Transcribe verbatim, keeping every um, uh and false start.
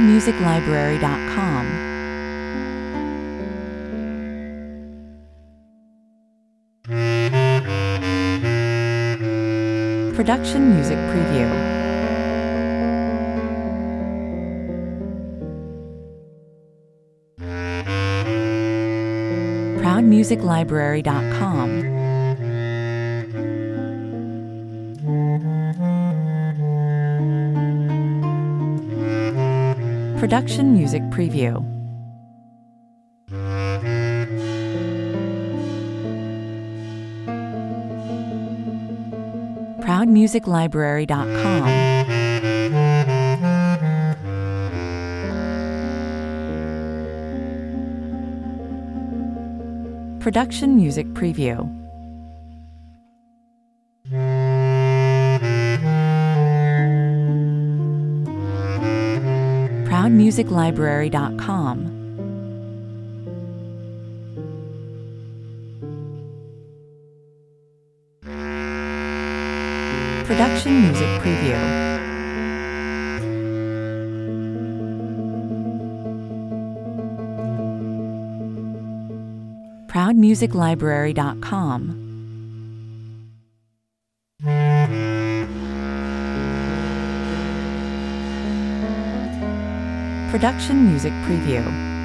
music library dot com. Production Music Preview. proud music library dot com. Production Music Preview. proud music library dot com. Production Music Preview. proud music library dot com. Production Music Preview. proud music library dot com. Production Music Preview.